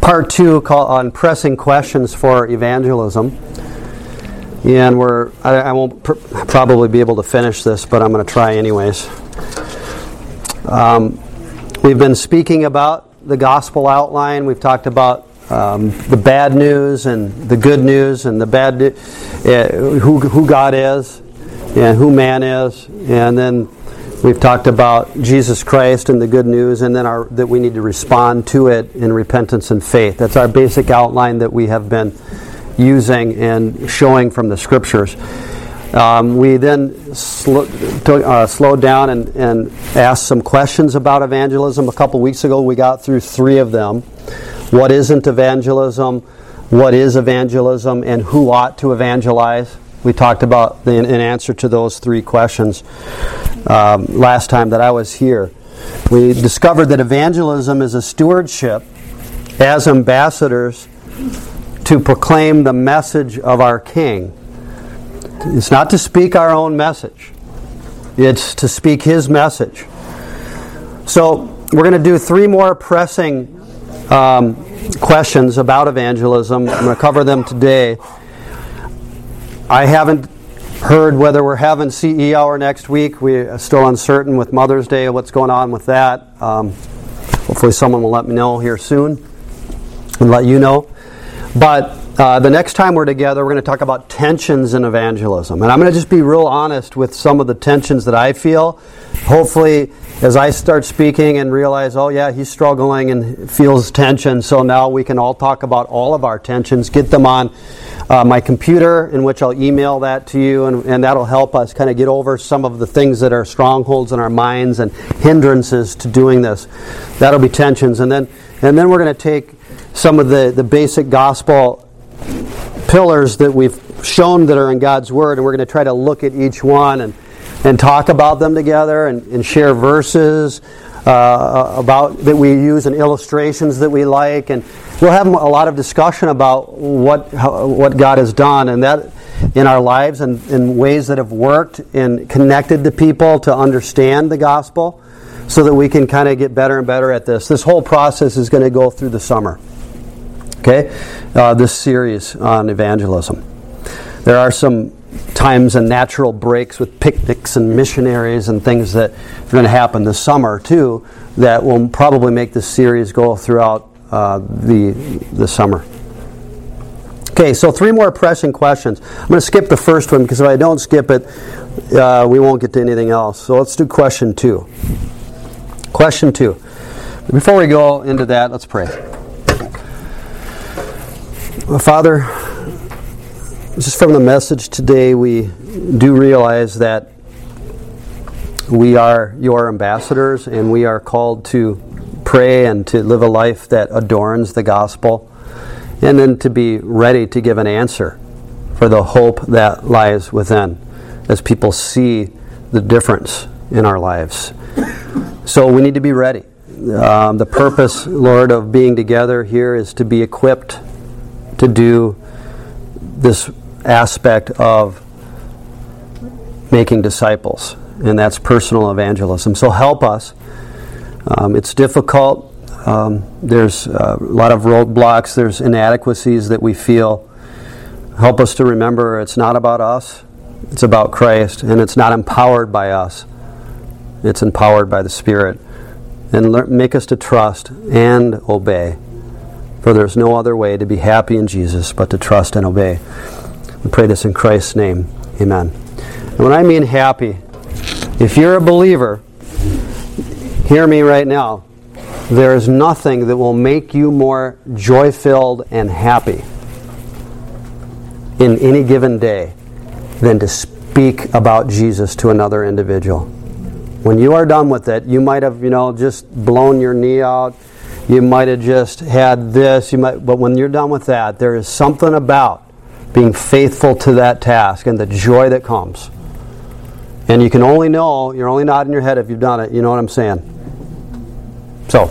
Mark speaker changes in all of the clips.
Speaker 1: part 2 on pressing questions for evangelism. And I won't probably be able to finish this, but I'm going to try anyways. We've been speaking about the gospel outline. We've talked about the bad news and the good news, and the bad who God is and who man is, and then we've talked about Jesus Christ and the good news, and then that we need to respond to it in repentance and faith. That's our basic outline that we have been using and showing from the Scriptures. We then slowed down and asked some questions about evangelism. A couple weeks ago we got through 3 of them. What isn't evangelism? What is evangelism? And who ought to evangelize? We talked about in answer to those 3 questions last time that I was here. We discovered that evangelism is a stewardship as ambassadors to proclaim the message of our King. It's not to speak our own message. It's to speak His message. So we're going to do 3 more pressing questions about evangelism. I'm going to cover them today. I haven't heard whether we're having CE Hour next week. We're still uncertain with Mother's Day what's going on with that. Hopefully someone will let me know here soon and let you know. But the next time we're together, we're going to talk about tensions in evangelism. And I'm going to just be real honest with some of the tensions that I feel. Hopefully, as I start speaking and realize, oh yeah, he's struggling and feels tension, so now we can all talk about all of our tensions, get them on my computer, in which I'll email that to you, and that'll help us kind of get over some of the things that are strongholds in our minds and hindrances to doing this. That'll be tensions. And then we're going to take some of the basic gospel pillars that we've shown that are in God's Word, and we're going to try to look at each one and talk about them together and share verses about that we use and illustrations that we like, and we'll have a lot of discussion about what God has done and that in our lives and in ways that have worked and connected to people to understand the gospel, so that we can kind of get better and better at this. This whole process is going to go through the summer. Okay, this series on evangelism. There are some times and natural breaks with picnics and missionaries and things that are going to happen this summer too, that will probably make this series go throughout the summer. Okay, so 3 more pressing questions. I'm going to skip the first one because if I don't skip it, we won't get to anything else. So let's do question 2. Question 2. Before we go into that, let's pray. Father, just from the message today, we do realize that we are your ambassadors, and we are called to pray and to live a life that adorns the gospel, and then to be ready to give an answer for the hope that lies within as people see the difference in our lives. So we need to be ready. The purpose, Lord, of being together here is to be equipped to do this aspect of making disciples, and that's personal evangelism. So help us. It's difficult. There's a lot of roadblocks. There's inadequacies that we feel. Help us to remember it's not about us. It's about Christ, and it's not empowered by us. It's empowered by the Spirit. And make us to trust and obey. For there's no other way to be happy in Jesus but to trust and obey. We pray this in Christ's name. Amen. And when I mean happy, if you're a believer, hear me right now. There is nothing that will make you more joy-filled and happy in any given day than to speak about Jesus to another individual. When you are done with it, you might have, just blown your knee out. You might have just had this. But when you're done with that, there is something about being faithful to that task and the joy that comes. And you can only know, you're only nodding your head if you've done it. You know what I'm saying? So,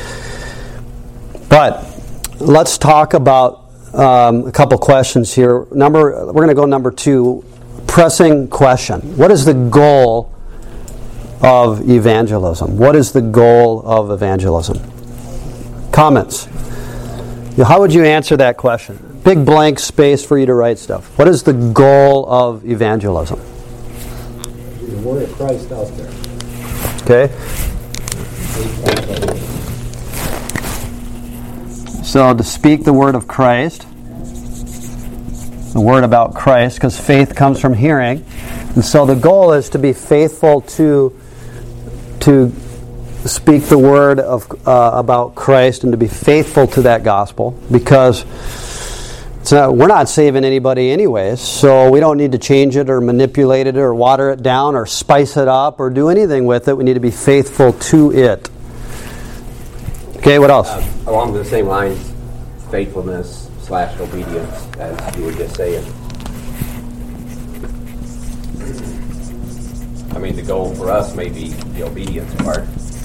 Speaker 1: but let's talk about a couple questions here. We're going to go number 2, pressing question. What is the goal of evangelism? What is the goal of evangelism? Comments? How would you answer that question? Big blank space for you to write stuff. What is the goal of evangelism?
Speaker 2: The word of Christ out there.
Speaker 1: Okay. So to speak the word of Christ, the word about Christ, because faith comes from hearing. And so the goal is to be faithful to speak the word of about Christ and to be faithful to that gospel, because we're not saving anybody anyways, so we don't need to change it or manipulate it or water it down or spice it up or do anything with it. We need to be faithful to it. Okay, what else?
Speaker 3: Along the same lines, faithfulness / obedience, as you were just saying. I mean, the goal for us may be the obedience part.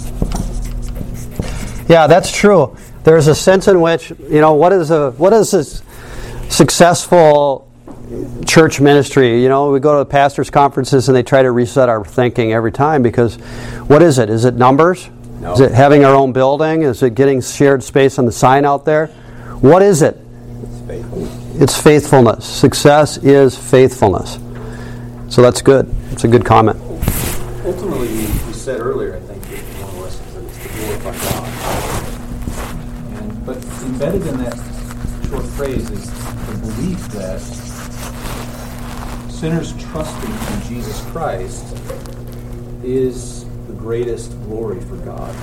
Speaker 1: Yeah, that's true. There's a sense in which, what is a successful church ministry? We go to the pastors' conferences and they try to reset our thinking every time, because what is it? Is it numbers?
Speaker 3: No.
Speaker 1: Is it having our own building? Is it getting shared space on the sign out there? What is it?
Speaker 3: It's faithfulness.
Speaker 1: It's faithfulness. Success is faithfulness. So that's good. It's a good comment.
Speaker 2: Ultimately, we said earlier, I think, that one of us said it's to glorify God. But embedded in that short phrase is the belief that sinners trusting in Jesus Christ is the greatest glory for God.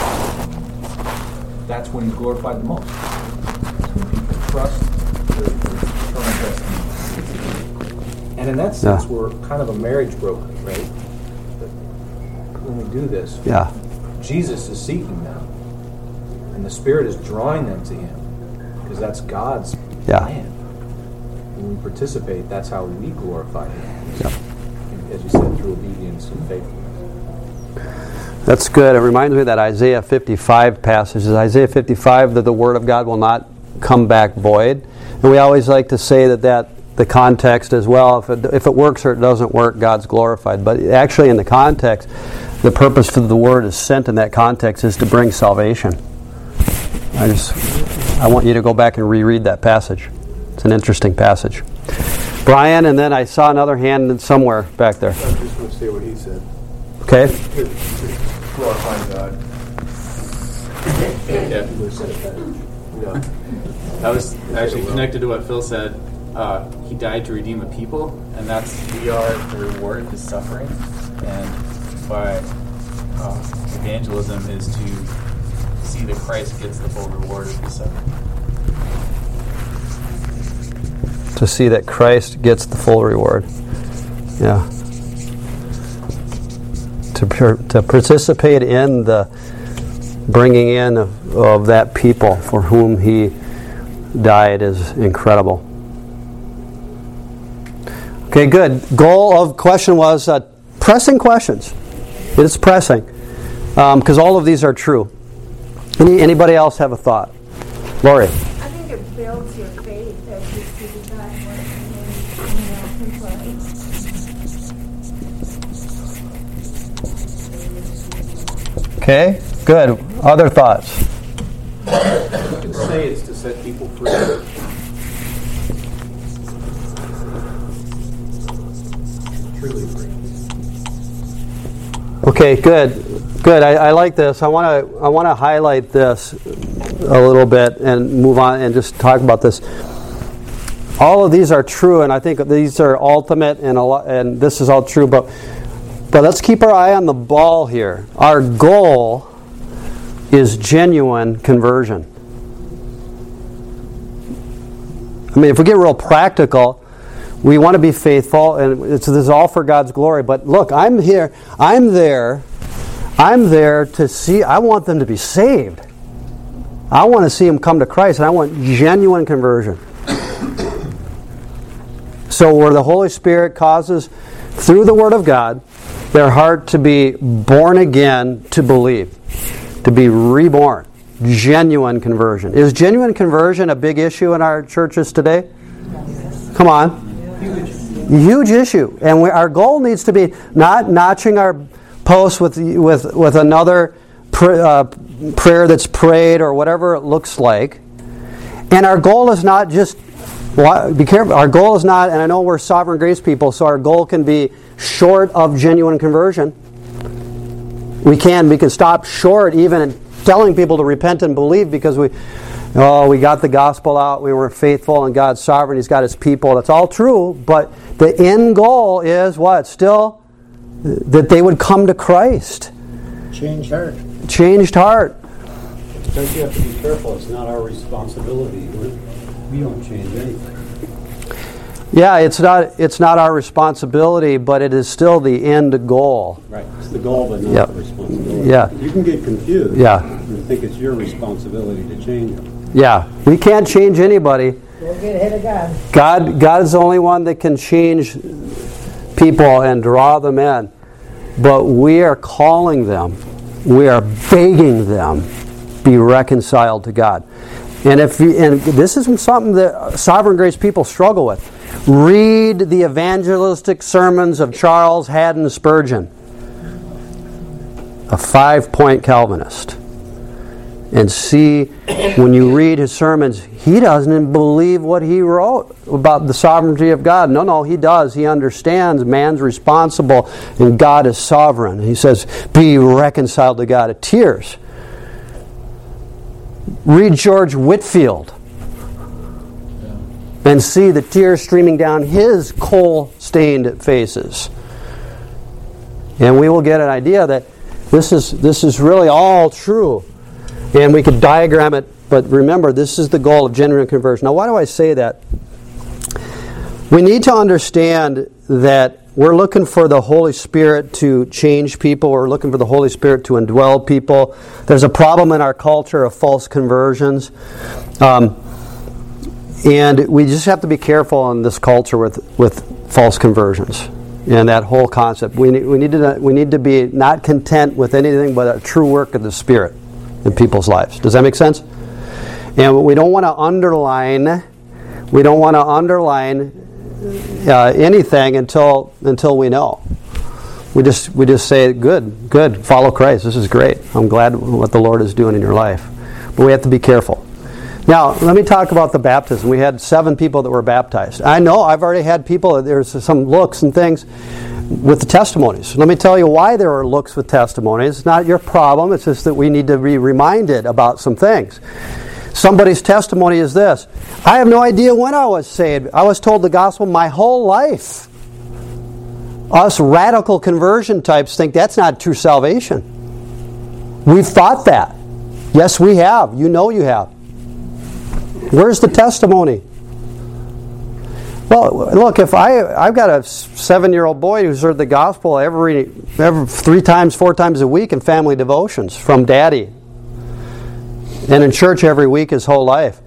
Speaker 2: That's when He's glorified the most. It's when people trust their eternal destiny. And in that sense, we're kind of a marriage broker, right? When we do this, Jesus is seeking them, and the Spirit is drawing them to Him, because that's God's plan. When we participate, that's how we glorify Him. And, as you said, through obedience and faithfulness.
Speaker 1: That's good. It reminds me of that Isaiah 55 passage. Isaiah 55, that the Word of God will not come back void. And we always like to say that the context as well, if it works or it doesn't work, God's glorified. But actually in the context, the purpose for the word is sent in that context is to bring salvation. I want you to go back and reread that passage. It's an interesting passage. Brian, and then I saw another hand somewhere back there.
Speaker 2: I just want to say what he said.
Speaker 1: Okay.
Speaker 2: Glorifying God.
Speaker 4: Yeah. That was actually connected to what Phil said. He died to redeem a people, and we are the reward of His suffering. And by evangelism is to see that Christ gets the full reward of His suffering.
Speaker 1: To see that Christ gets the full reward. Yeah. To participate in the bringing in of that people for whom He died is incredible. Okay, good. Goal of question was pressing questions. It's pressing, because all of these are true. Anybody else have a thought? Lori.
Speaker 5: I think it builds your faith as you see God working in
Speaker 1: Okay, good. Other thoughts?
Speaker 2: You can say it's to set people free. Truly free.
Speaker 1: Okay, good. I like this. I want to highlight this a little bit and move on and just talk about this. All of these are true, and I think these are ultimate, and this is all true. But let's keep our eye on the ball here. Our goal is genuine conversion. I mean, if we get real practical, we want to be faithful, and this is all for God's glory. But look, I'm there to see. I want them to be saved. I want to see them come to Christ, and I want genuine conversion. So where the Holy Spirit causes, through the Word of God, their heart to be born again to believe, to be reborn. Genuine conversion. Is genuine conversion a big issue in our churches today? Come on. Huge issue. And our goal needs to be not notching our post with another prayer that's prayed or whatever it looks like. And our goal is not just, well, be careful, our goal is not, and I know we're sovereign grace people, so our goal can be short of genuine conversion. We can stop short even in telling people to repent and believe because we got the gospel out, we were faithful, and God's sovereign, He's got His people. That's all true, but the end goal is what? Still, that they would come to Christ.
Speaker 6: Changed heart.
Speaker 1: Changed heart.
Speaker 6: Because you have to be careful. It's not our responsibility. We don't change anything.
Speaker 1: Yeah, it's not our responsibility, but it is still the end goal.
Speaker 6: Right. It's the goal, but not the responsibility.
Speaker 1: Yeah.
Speaker 6: You can get confused.
Speaker 1: Yeah.
Speaker 6: And think it's your responsibility to change them.
Speaker 1: Yeah. We can't change anybody.
Speaker 7: Don't get ahead of God.
Speaker 1: God is the only one that can change people and draw them in. But we are calling them. We are begging them be reconciled to God. And this is something that sovereign grace people struggle with. Read the evangelistic sermons of Charles Haddon Spurgeon, a 5-point Calvinist, and see when you read his sermons, he doesn't even believe what he wrote about the sovereignty of God. No, he does. He understands man's responsible and God is sovereign. He says, be reconciled to God. It tears. Read George Whitefield and see the tears streaming down his coal-stained faces. And we will get an idea that this is really all true. And we could diagram it, but remember, this is the goal of genuine conversion. Now, why do I say that? We need to understand that we're looking for the Holy Spirit to change people. We're looking for the Holy Spirit to indwell people. There's a problem in our culture of false conversions. And we just have to be careful in this culture with false conversions and that whole concept. We need to be not content with anything but a true work of the Spirit in people's lives. Does that make sense? And we don't want to underline anything until we know. We just say, good, follow Christ. This is great. I'm glad what the Lord is doing in your life. But we have to be careful. Now, let me talk about the baptism. We had 7 people that were baptized. I know I've already had people, there's some looks and things with the testimonies. Let me tell you why there are looks with testimonies. It's not your problem. It's just that we need to be reminded about some things. Somebody's testimony is this: I have no idea when I was saved. I was told the gospel my whole life. Us radical conversion types think that's not true salvation. We've thought that. Yes, we have. You know you have. Where's the testimony? Well, look, if I've got a 7-year-old boy who's heard the gospel every 3 times, 4 times a week in family devotions from Daddy, and in church every week his whole life.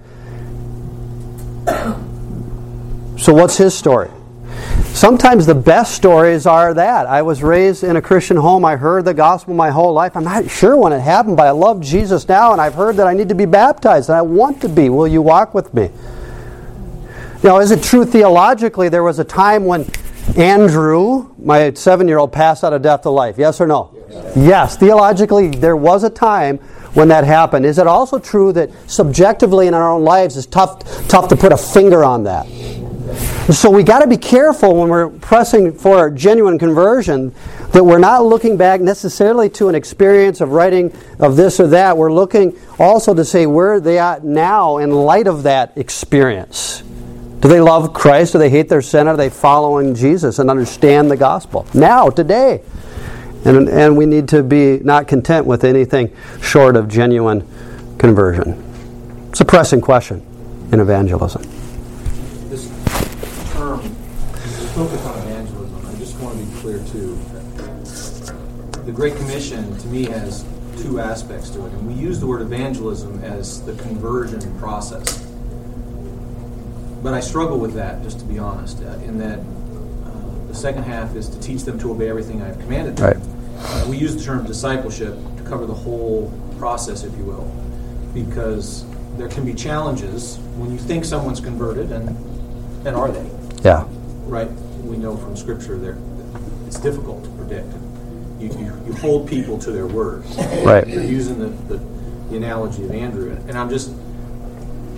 Speaker 1: So what's his story? Sometimes the best stories are that. I was raised in a Christian home. I heard the gospel my whole life. I'm not sure when it happened, but I love Jesus now, and I've heard that I need to be baptized, and I want to be. Will you walk with me? Now, is it true theologically there was a time when Andrew, my 7-year-old, passed out of death to life? Yes or no? Yes. Theologically, there was a time when that happened. Is it also true that subjectively in our own lives it's tough to put a finger on that? So we got to be careful when we're pressing for genuine conversion that we're not looking back necessarily to an experience of writing of this or that. We're looking also to say where they are now in light of that experience. Do they love Christ? Do they hate their sin? Are they following Jesus and understand the gospel? Now, today. And we need to be not content with anything short of genuine conversion. It's a pressing question in evangelism.
Speaker 2: This term, focus on evangelism, I just want to be clear too. The Great Commission to me has 2 aspects to it. And we use the word evangelism as the conversion process. But I struggle with that, just to be honest, in that the second half is to teach them to obey everything I have commanded them.
Speaker 1: Right.
Speaker 2: We use the term discipleship to cover the whole process, if you will, because there can be challenges when you think someone's converted, and are they?
Speaker 1: Yeah.
Speaker 2: Right? We know from Scripture it's difficult to predict. You hold people to their word.
Speaker 1: Right.
Speaker 2: You're using the analogy of Andrew, and I'm just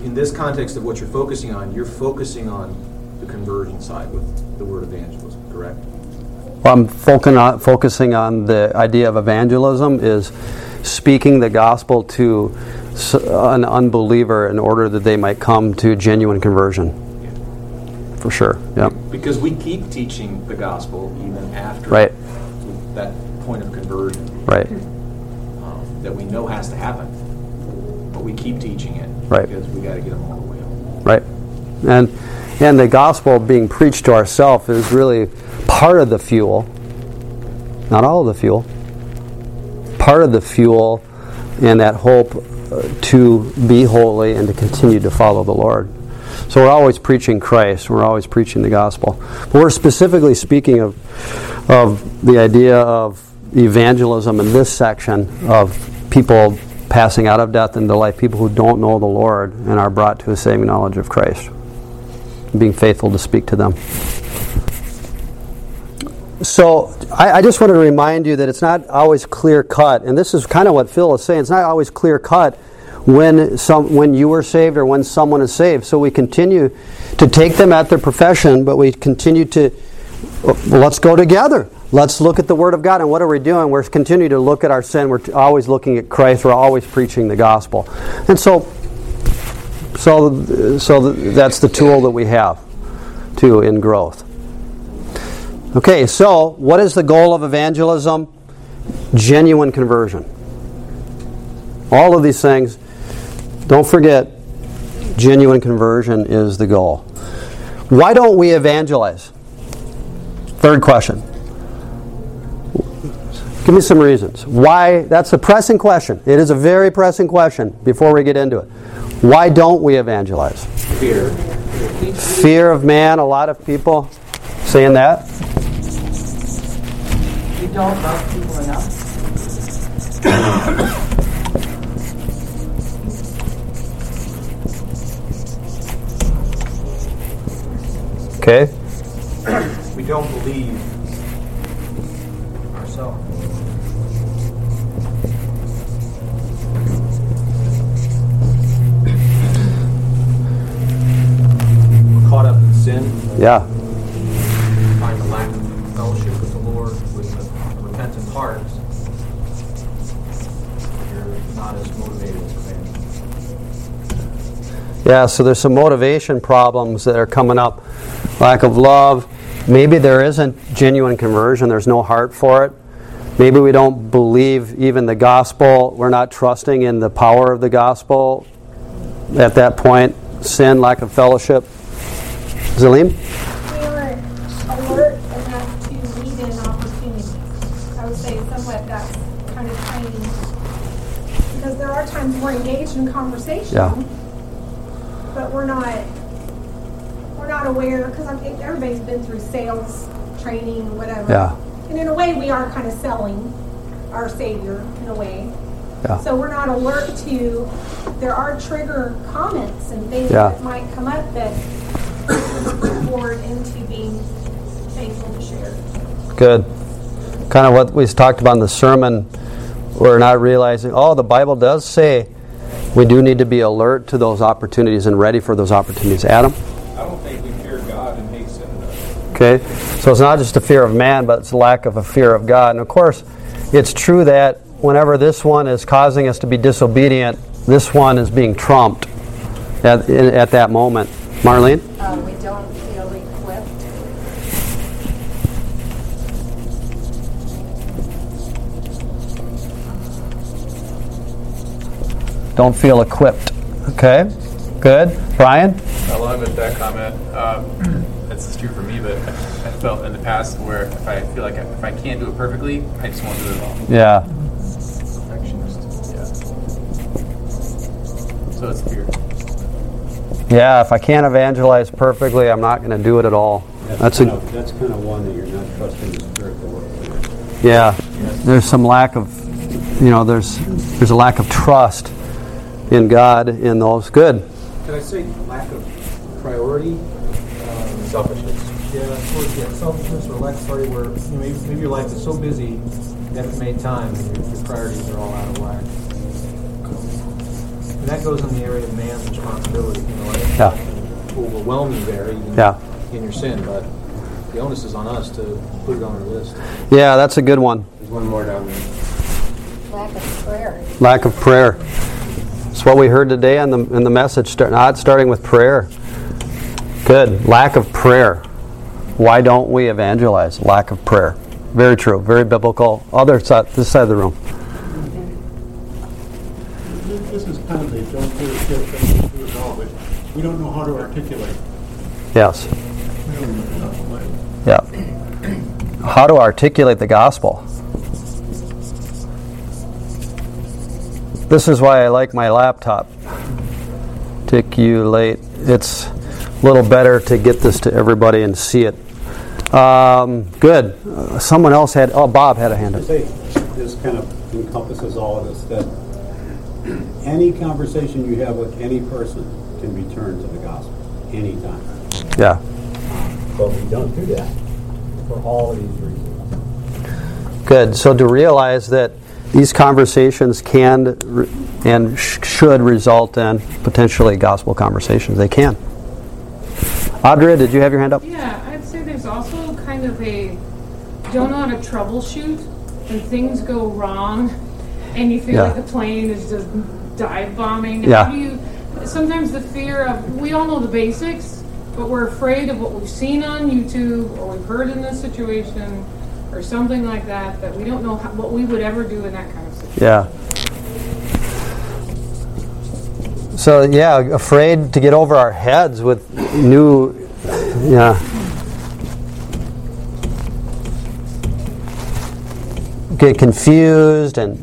Speaker 2: in this context of what you're focusing on the conversion side with the word evangelism, correct?
Speaker 1: Well, I'm focusing on the idea of evangelism is speaking the gospel to an unbeliever in order that they might come to genuine conversion.
Speaker 2: Yeah.
Speaker 1: For sure, yeah.
Speaker 2: Because we keep teaching the gospel even after that point of conversion.
Speaker 1: Right.
Speaker 2: That we know has to happen. But we keep teaching it.
Speaker 1: Right.
Speaker 2: Because we got to get them all the way home.
Speaker 1: Right. And the gospel being preached to ourselves is really part of the fuel. Not all of the fuel. Part of the fuel and that hope to be holy and to continue to follow the Lord. So we're always preaching Christ. We're always preaching the gospel. But we're specifically speaking of the idea of evangelism in this section of people passing out of death into life, people who don't know the Lord and are brought to a saving knowledge of Christ. Being faithful to speak to them. So I just want to remind you that it's not always clear cut, and this is kind of what Phil is saying. It's not always clear cut when you were saved or when someone is saved. So we continue to take them at their profession, but we continue to let's go together. Let's look at the Word of God. And what are we doing? We're continuing to look at our sin. We're always looking at Christ. We're always preaching the gospel. And so that's the tool that we have in growth. Okay, so what is the goal of evangelism? Genuine conversion. All of these things, don't forget, genuine conversion is the goal. Why don't we evangelize? Third question. Give me some reasons. Why? That's a pressing question. It is a very pressing question before we get into it. Why don't we evangelize?
Speaker 3: Fear.
Speaker 1: Fear of man. A lot of people saying that.
Speaker 7: You don't love people enough.
Speaker 1: Okay.
Speaker 2: We don't believe ourselves. We're caught up in sin.
Speaker 1: Yeah.
Speaker 2: Find a lack of fellowship with the Lord, with a repentant heart. You're not as motivated as evangelism.
Speaker 1: Yeah, so there's some motivation problems that are coming up. Lack of love. Maybe there isn't genuine conversion. There's no heart for it. Maybe we don't believe even the gospel. We're not trusting in the power of the gospel. At that point, sin, lack of fellowship. Zalim?
Speaker 5: We aren't alert enough to meet an opportunity. I would say somewhat that's kind of training. Because there are times we're engaged in conversation, but we're not aware, because I think everybody's been through sales, training, whatever.
Speaker 1: Yeah.
Speaker 5: And in a way, we are kind of selling our Savior, in a way.
Speaker 1: Yeah.
Speaker 5: So we're not alert to, there are trigger comments and things that might come up that move forward into being faithful to share.
Speaker 1: Good. Kind of what we talked about in the sermon. We're not realizing, the Bible does say we do need to be alert to those opportunities and ready for those opportunities. Adam?
Speaker 2: I don't think we fear God and hate sin enough.
Speaker 1: Okay, so it's not just a fear of man, but it's a lack of a fear of God. And of course, it's true that whenever this one is causing us to be disobedient, this one is being trumped at that moment. Marlene?
Speaker 8: We don't feel equipped.
Speaker 1: Don't feel equipped. Okay, good. Brian?
Speaker 4: Along with that comment, that's true for me, but I felt in the past where if I feel like if I can't do it perfectly, I just won't do it at all.
Speaker 1: Yeah.
Speaker 4: Perfectionist. Yeah. So it's fear.
Speaker 1: Yeah, if I can't evangelize perfectly, I'm not going to do it at all.
Speaker 6: That's kind of one that you're not trusting the Spirit to work with.
Speaker 1: Yeah, there's some lack of, there's a lack of trust in God in those. Good.
Speaker 2: Can I say lack of priority? Selfishness. Selfishness or lack of priority where maybe your life is so busy you haven't made time and your priorities are all out of whack. And that goes in the area of man's responsibility.
Speaker 1: Yeah.
Speaker 2: Overwhelm you there, even in your sin, but the onus is on us to put it on our list.
Speaker 1: Yeah, that's a good one.
Speaker 3: There's one more down there.
Speaker 8: Lack of prayer.
Speaker 1: Lack of prayer. It's what we heard today in the message, starting with prayer. Good. Lack of prayer. Why don't we evangelize? Lack of prayer. Very true. Very biblical. Other side, this side of the room.
Speaker 6: This is kind of a don't do it, don't do it all, but we don't know how to articulate.
Speaker 1: Yes.
Speaker 6: We don't know enough language.
Speaker 1: Yeah. How to articulate the gospel. This is why I like my laptop. Articulate. It's a little better to get this to everybody and see it. Good. Someone else had. Oh, Bob had a hand up.
Speaker 6: This kind of encompasses all of this. That any conversation you have with any person can be turned to the gospel anytime.
Speaker 1: Yeah.
Speaker 6: But we don't do that for all of these reasons.
Speaker 1: Good. So to realize that these conversations can and should result in potentially gospel conversations. They can. Audrey, did you have your hand up?
Speaker 9: Yeah, I'd say there's also kind of a don't know how to troubleshoot when things go wrong and you feel like the plane is just dive bombing.
Speaker 1: Yeah.
Speaker 9: How do you, sometimes the fear of, we all know the basics, but we're afraid of what we've seen on YouTube or we've heard in this situation or something like that, that we don't know what we would ever do in that kind of situation.
Speaker 1: Yeah. So, afraid to get over our heads with new, get confused and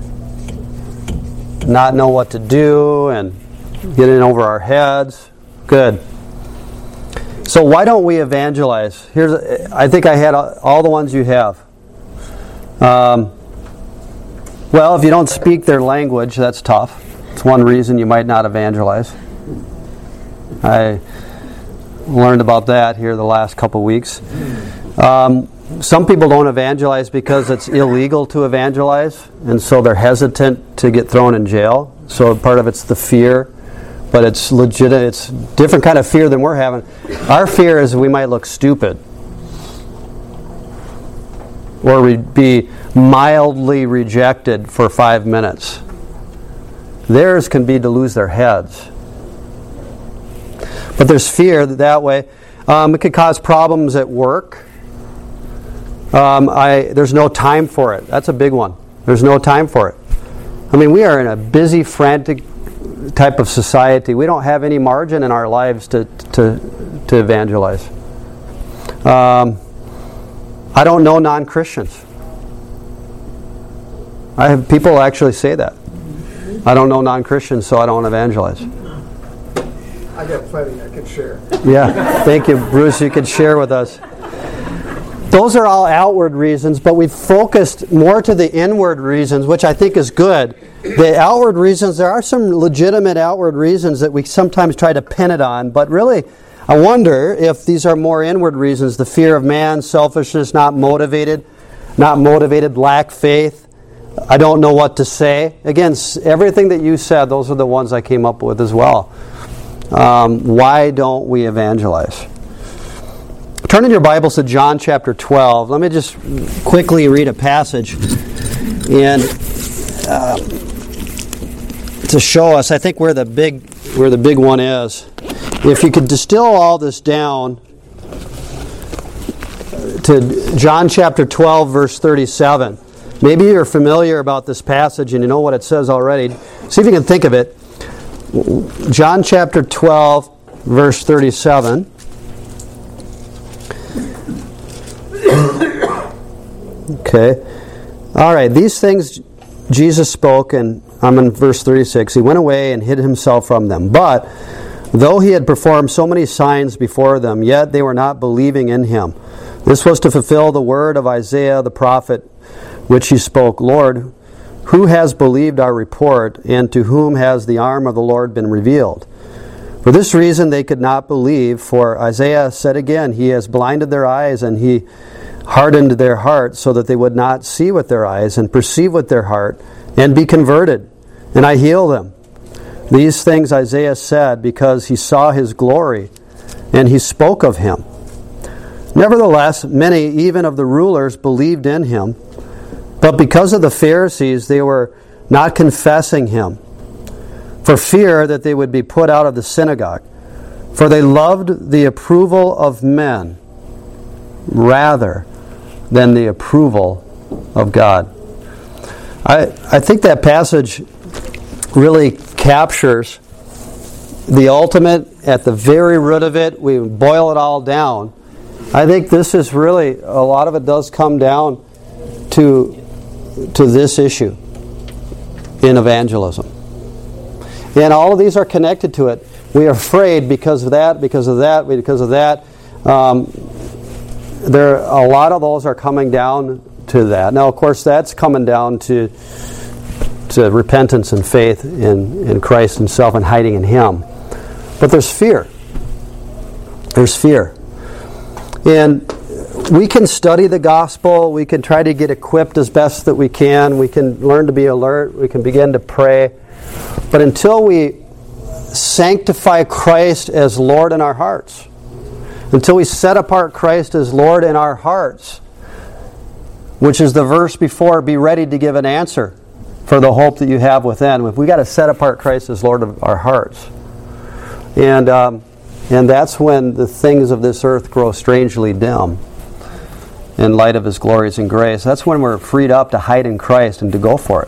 Speaker 1: not know what to do and get in over our heads. Good. So why don't we evangelize? I think I had all the ones you have. Well, if you don't speak their language, that's tough. It's one reason you might not evangelize. I learned about that here the last couple weeks. Some people don't evangelize because it's illegal to evangelize, and so they're hesitant to get thrown in jail. So part of it's the fear, but it's legit. It's a different kind of fear than we're having. Our fear is we might look stupid, or we'd be mildly rejected for 5 minutes. Theirs can be to lose their heads. But there's fear that way. It could cause problems at work. There's no time for it. That's a big one. There's no time for it. I mean, we are in a busy, frantic type of society. We don't have any margin in our lives to evangelize. I don't know non-Christians. I have people actually say that. I don't know non-Christians, so I don't evangelize.
Speaker 10: I got plenty I can share.
Speaker 1: Yeah, thank you, Bruce. You could share with us. Those are all outward reasons, but we've focused more to the inward reasons, which I think is good. The outward reasons, there are some legitimate outward reasons that we sometimes try to pin it on, but really, I wonder if these are more inward reasons. The fear of man, selfishness, not motivated, lack faith. I don't know what to say. Again, everything that you said, those are the ones I came up with as well. Why don't we evangelize? Turn in your Bibles to John chapter 12. Let me just quickly read a passage and to show us, I think, where the big one is. If you could distill all this down to John chapter 12, verse 37. Maybe you're familiar about this passage and you know what it says already. See if you can think of it. John chapter 12, verse 37. Okay. All right. These things Jesus spoke, and I'm in verse 36. He went away and hid himself from them. But though he had performed so many signs before them, yet they were not believing in him. This was to fulfill the word of Isaiah the prophet, which he spoke, Lord, who has believed our report, and to whom has the arm of the Lord been revealed? For this reason they could not believe, for Isaiah said again, He has blinded their eyes, and He hardened their heart, so that they would not see with their eyes, and perceive with their heart, and be converted, and I heal them. These things Isaiah said because he saw his glory, and he spoke of him. Nevertheless, many, even of the rulers, believed in him, but because of the Pharisees, they were not confessing him, for fear that they would be put out of the synagogue. For they loved the approval of men rather than the approval of God. I think that passage really captures the ultimate, at the very root of it. We boil it all down. I think this is really, a lot of it does come down to this issue in evangelism. And all of these are connected to it. We are afraid because of that, because of that, because of that. A lot of those are coming down to that. Now, of course, that's coming down to repentance and faith in Christ himself and hiding in him. But there's fear. There's fear. And we can study the gospel. We can try to get equipped as best that we can. We can learn to be alert. We can begin to pray. But until we sanctify Christ as Lord in our hearts, until we set apart Christ as Lord in our hearts, which is the verse before, be ready to give an answer for the hope that you have within. We've got to set apart Christ as Lord of our hearts. And that's when the things of this earth grow strangely dim in light of his glories and grace. That's when we're freed up to hide in Christ and to go for it.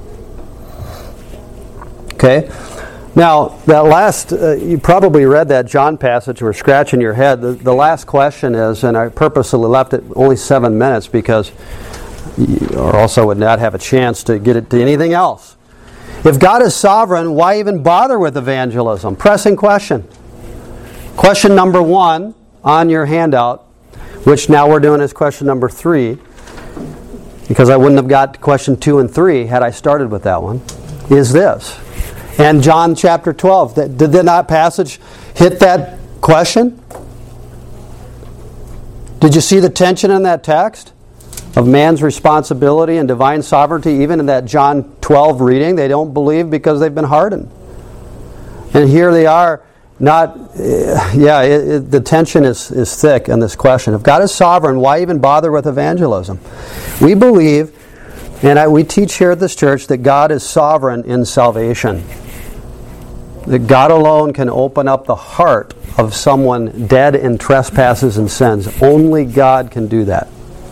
Speaker 1: Okay? Now, that last, you probably read that John passage, or scratching your head. The last question is, and I purposely left it only 7 minutes because, or else I would not have a chance to get it to anything else. If God is sovereign, why even bother with evangelism? Pressing question. Question number 1 on your handout, which now we're doing as question number 3, because I wouldn't have got to question 2 and 3 had I started with that one, is this. And John chapter 12, did that passage hit that question? Did you see the tension in that text of man's responsibility and divine sovereignty? Even in that John 12 reading, they don't believe because they've been hardened. And here they are, the tension is thick in this question. If God is sovereign, why even bother with evangelism? We believe, and we teach here at this church, that God is sovereign in salvation. That God alone can open up the heart of someone dead in trespasses and sins. Only God can do that.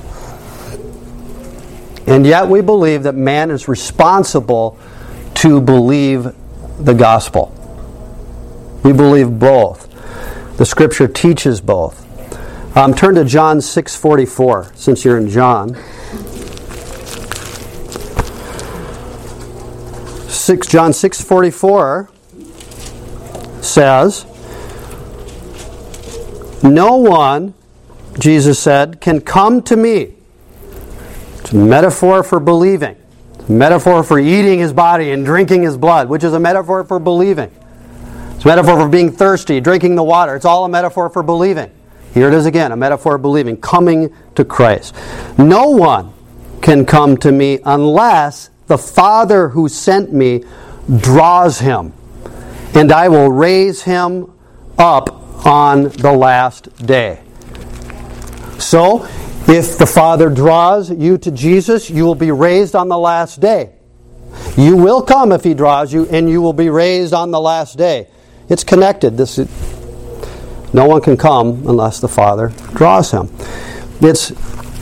Speaker 1: And yet we believe that man is responsible to believe the gospel. We believe both. The Scripture teaches both. Turn to John 6:44, since you're in John. John 6:44 says, "No one," Jesus said, "can come to me." It's a metaphor for believing. It's a metaphor for eating his body and drinking his blood, which is a metaphor for believing. It's a metaphor for being thirsty, drinking the water. It's all a metaphor for believing. Here it is again, a metaphor of believing, coming to Christ. "No one can come to me unless the Father who sent me draws him, and I will raise him up on the last day." So, if the Father draws you to Jesus, you will be raised on the last day. You will come if he draws you, and you will be raised on the last day. It's connected. No one can come unless the Father draws him. It's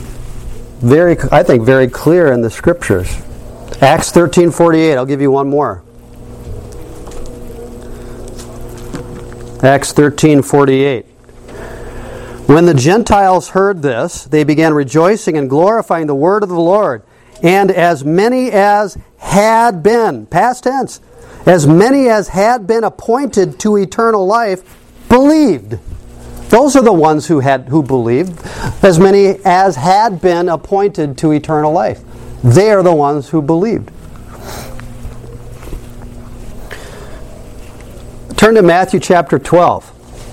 Speaker 1: I think very clear in the Scriptures. Acts 13:48. I'll give you one more. Acts 13:48. When the Gentiles heard this, they began rejoicing and glorifying the word of the Lord. And as many as had been, past tense, as many as had been appointed to eternal life, believed. Those are the ones who believed. As many as had been appointed to eternal life. They are the ones who believed. Turn to Matthew chapter 12.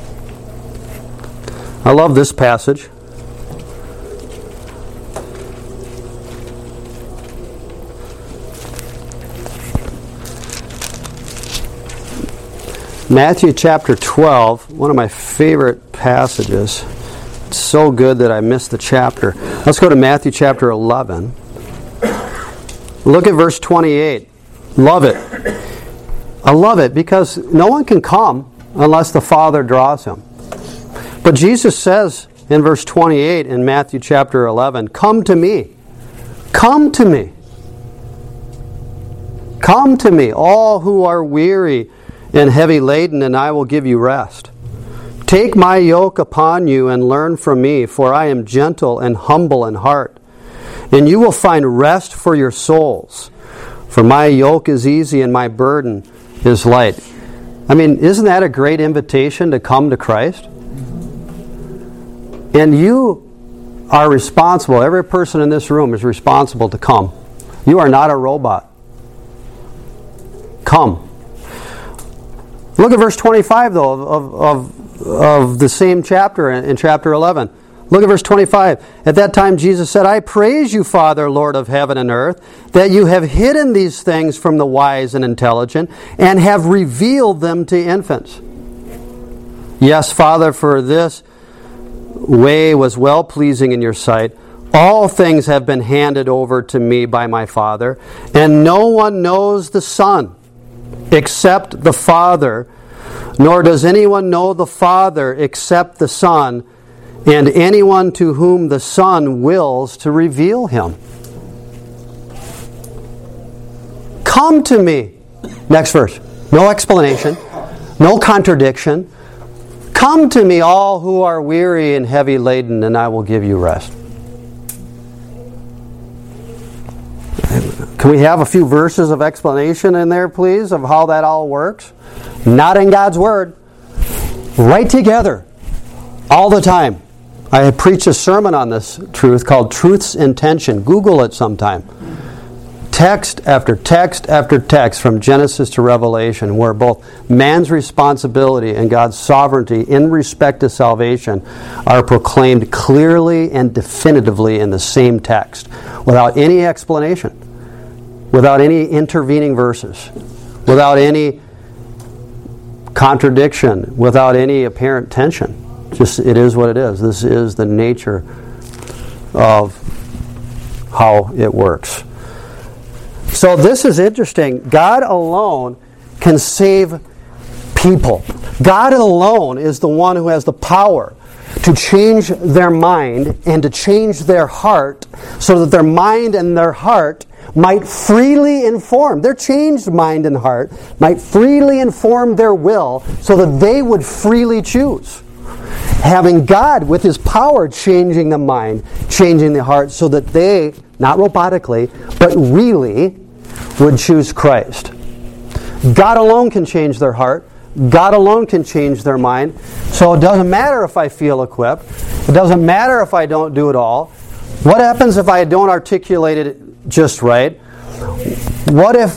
Speaker 1: I love this passage. Matthew chapter 12, one of my favorite passages. It's so good that I missed the chapter. Let's go to Matthew chapter 11. Look at verse 28. Love it. I love it because no one can come unless the Father draws him. But Jesus says in verse 28 in Matthew chapter 11, "Come to me. Come to me. Come to me, all who are weary and heavy laden, and I will give you rest. Take my yoke upon you and learn from me, for I am gentle and humble in heart, and you will find rest for your souls. For my yoke is easy and my burden is light." I mean, isn't that a great invitation to come to Christ? And you are responsible. Every person in this room is responsible to come. You are not a robot. Come. Look at verse 25, though, of the same chapter in chapter 11. Look at verse 25. At that time Jesus said, "I praise you, Father, Lord of heaven and earth, that you have hidden these things from the wise and intelligent, and have revealed them to infants. Yes, Father, for this way was well-pleasing in your sight. All things have been handed over to me by my Father, and no one knows the Son except the Father, nor does anyone know the Father except the Son, and anyone to whom the Son wills to reveal him." Come to me. Next verse. No explanation, no contradiction. Come to me, all who are weary and heavy laden, and I will give you rest. Can we have a few verses of explanation in there, please, of how that all works? Not in God's Word. Right together. All the time. I had preached a sermon on this truth called Truth's Intention. Google it sometime. Text after text after text from Genesis to Revelation, where both man's responsibility and God's sovereignty in respect to salvation are proclaimed clearly and definitively in the same text, without any explanation, without any intervening verses, without any contradiction, without any apparent tension. Just, it is what it is. This is the nature of how it works. So this is interesting. God alone can save people. God alone is the one who has the power to change their mind and to change their heart so that their mind and their heart might freely inform, their changed mind and heart might freely inform their will so that they would freely choose. Having God with His power changing the mind, changing the heart so that they, not robotically, but really would choose Christ. God alone can change their heart. God alone can change their mind. So it doesn't matter if I feel equipped. It doesn't matter if I don't do it all. What happens if I don't articulate it just right? What if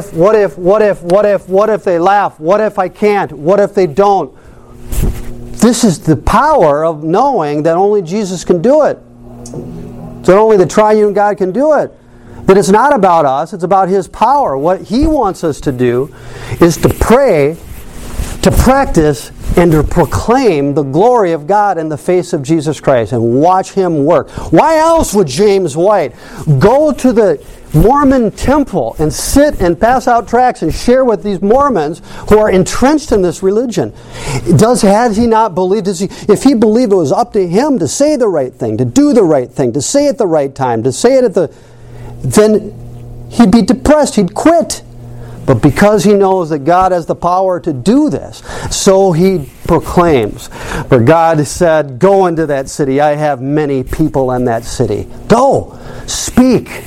Speaker 1: they laugh? What if I can't? What if they don't? This is the power of knowing that only Jesus can do it. That only the triune God can do it. That it's not about us, it's about His power. What He wants us to do is to pray, to practice, and to proclaim the glory of God in the face of Jesus Christ and watch Him work. Why else would James White go to the Mormon temple and sit and pass out tracts and share with these Mormons who are entrenched in this religion? Has he not believed? If he believed it was up to him to say the right thing, to do the right thing, to say it at the right time, to say it then he'd be depressed, he'd quit. But because he knows that God has the power to do this, so he proclaims. For God said, "Go into that city. I have many people in that city. Go, speak."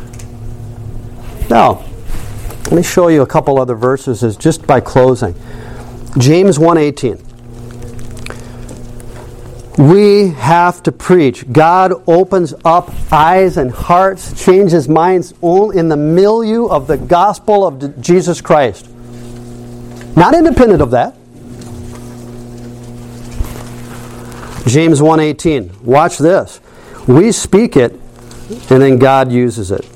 Speaker 1: Now, let me show you a couple other verses just by closing. James 1:18. We have to preach. God opens up eyes and hearts, changes minds only in the milieu of the gospel of Jesus Christ. Not independent of that. James 1:18. Watch this. We speak it, and then God uses it.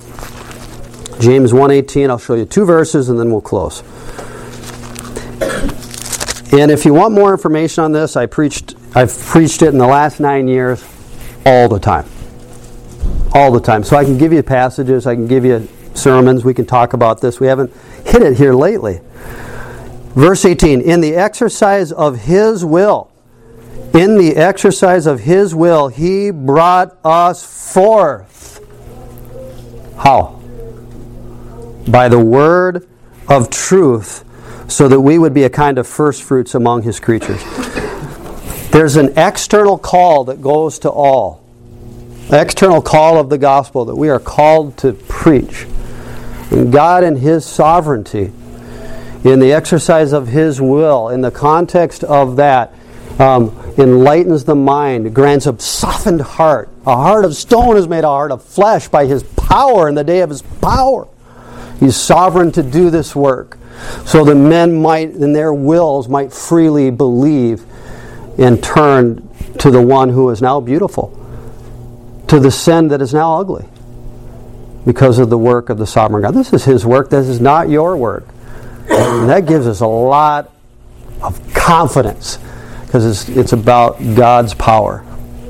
Speaker 1: James 1:18. I'll show you two verses, and then we'll close. And if you want more information on this, I've preached it in the last 9 years all the time. All the time. So I can give you passages, I can give you sermons, we can talk about this. We haven't hit it here lately. Verse 18, in the exercise of His will, in the exercise of His will, He brought us forth. How? By the word of truth, so that we would be a kind of first fruits among His creatures. There's an external call that goes to all. External call of the gospel that we are called to preach. And God in His sovereignty, in the exercise of His will, in the context of that, enlightens the mind, grants a softened heart. A heart of stone is made a heart of flesh by His power in the day of His power. He's sovereign to do this work, so that men might, in their wills, might freely believe and turn to the one who is now beautiful, to the sin that is now ugly, because of the work of the sovereign God. This is His work. This is not your work. And that gives us a lot of confidence, because it's about God's power.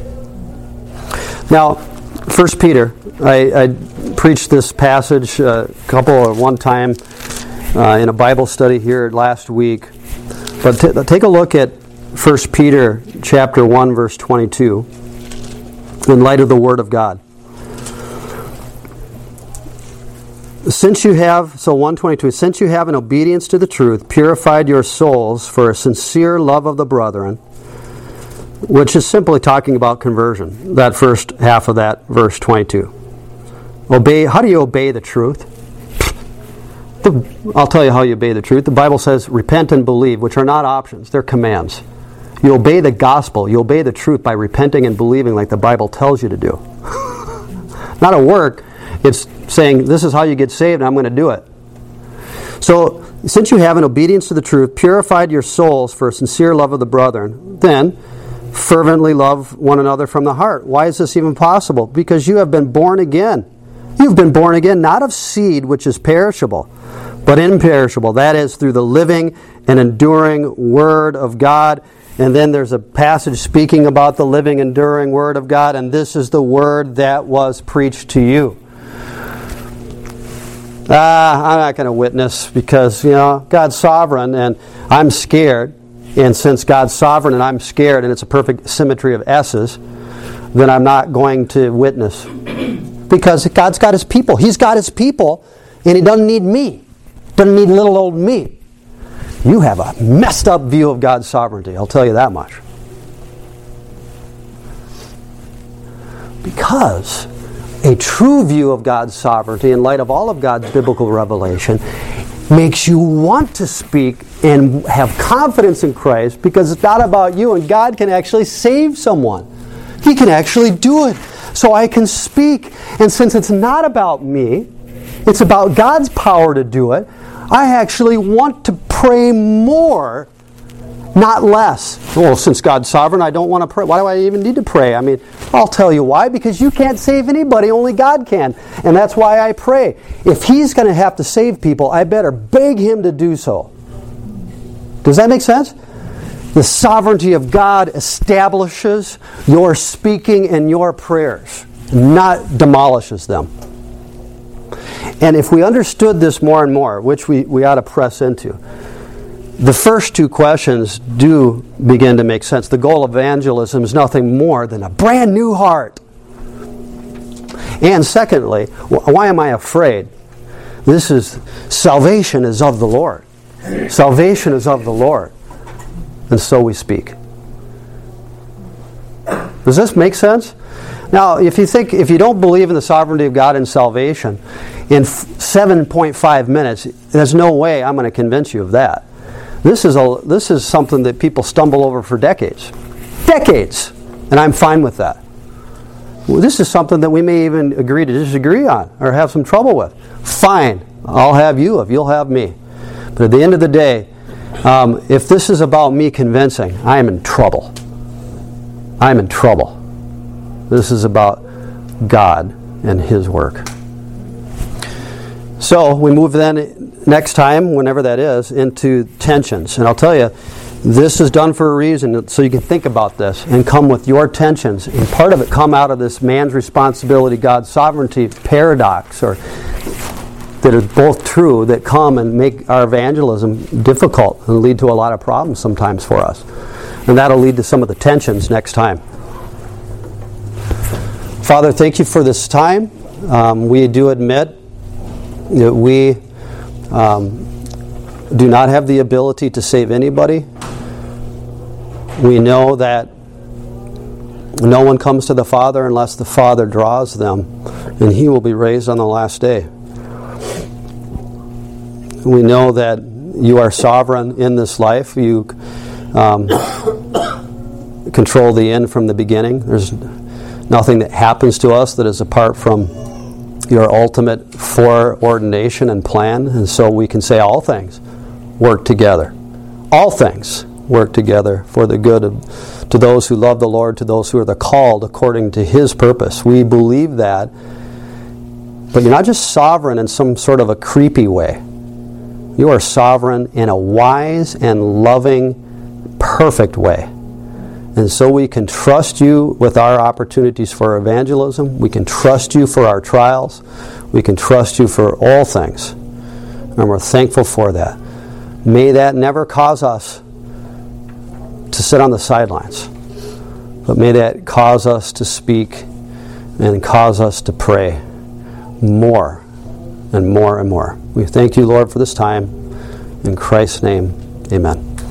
Speaker 1: Now, 1 Peter, I preached this passage one time in a Bible study here last week. But take a look at 1 Peter chapter 1, verse 22, in light of the Word of God. Since you have, so 122, since you have in obedience to the truth purified your souls for a sincere love of the brethren, which is simply talking about conversion, that first half of that verse 22. Obey. How do you obey the truth? I'll tell you how you obey the truth. The Bible says repent and believe, which are not options, they're commands. You obey the gospel, you obey the truth by repenting and believing like the Bible tells you to do. Not a work, it's saying this is how you get saved and I'm going to do it. So, since you have in obedience to the truth purified your souls for a sincere love of the brethren, then fervently love one another from the heart. Why is this even possible? Because you have been born again. You've been born again, not of seed which is perishable, but imperishable. That is, through the living and enduring Word of God. And then there's a passage speaking about the living, enduring Word of God, and this is the Word that was preached to you. I'm not going to witness because, God's sovereign and I'm scared. And since God's sovereign and I'm scared and it's a perfect symmetry of S's, then I'm not going to witness. Because God's got His people. He's got His people and He doesn't need me. Doesn't need little old me. You have a messed up view of God's sovereignty, I'll tell you that much. Because a true view of God's sovereignty in light of all of God's biblical revelation makes you want to speak and have confidence in Christ, because it's not about you, and God can actually save someone. He can actually do it. So I can speak, and since it's not about me, it's about God's power to do it, I actually want to pray more, not less. Well, since God's sovereign, I don't want to pray. Why do I even need to pray? I'll tell you why. Because you can't save anybody. Only God can. And that's why I pray. If He's going to have to save people, I better beg Him to do so. Does that make sense? The sovereignty of God establishes your speaking and your prayers, not demolishes them. And if we understood this more and more, which we ought to press into, the first two questions do begin to make sense. The goal of evangelism is nothing more than a brand new heart. And secondly, why am I afraid? Salvation is of the Lord. Salvation is of the Lord. And so we speak. Does this make sense? Now, if you don't believe in the sovereignty of God and salvation, in 7.5 minutes, there's no way I'm going to convince you of that. This is something that people stumble over for decades. Decades! And I'm fine with that. Well, this is something that we may even agree to disagree on or have some trouble with. Fine. I'll have you if you'll have me. But at the end of the day, if this is about me convincing, I am in trouble. I'm in trouble. This is about God and His work. So we move then next time, whenever that is, into tensions. And I'll tell you, This is done for a reason, so you can think about this and come with your tensions. And part of it come out of this man's responsibility, God's sovereignty paradox, or that are both true, that come and make our evangelism difficult and lead to a lot of problems sometimes for us. And that'll lead to some of the tensions next time. Father, thank you for this time. We do admit that we do not have the ability to save anybody. We know that no one comes to the Father unless the Father draws them, and He will be raised on the last day. We know that you are sovereign in this life. You control the end from the beginning. There's nothing that happens to us that is apart from your ultimate foreordination and plan, and so we can say all things work together. All things work together for the good to those who love the Lord, to those who are the called according to His purpose. We believe that, but you're not just sovereign in some sort of a creepy way. You are sovereign in a wise and loving, perfect way. And so we can trust you with our opportunities for evangelism. We can trust you for our trials. We can trust you for all things. And we're thankful for that. May that never cause us to sit on the sidelines, but may that cause us to speak and cause us to pray more and more and more. We thank you, Lord, for this time. In Christ's name, amen.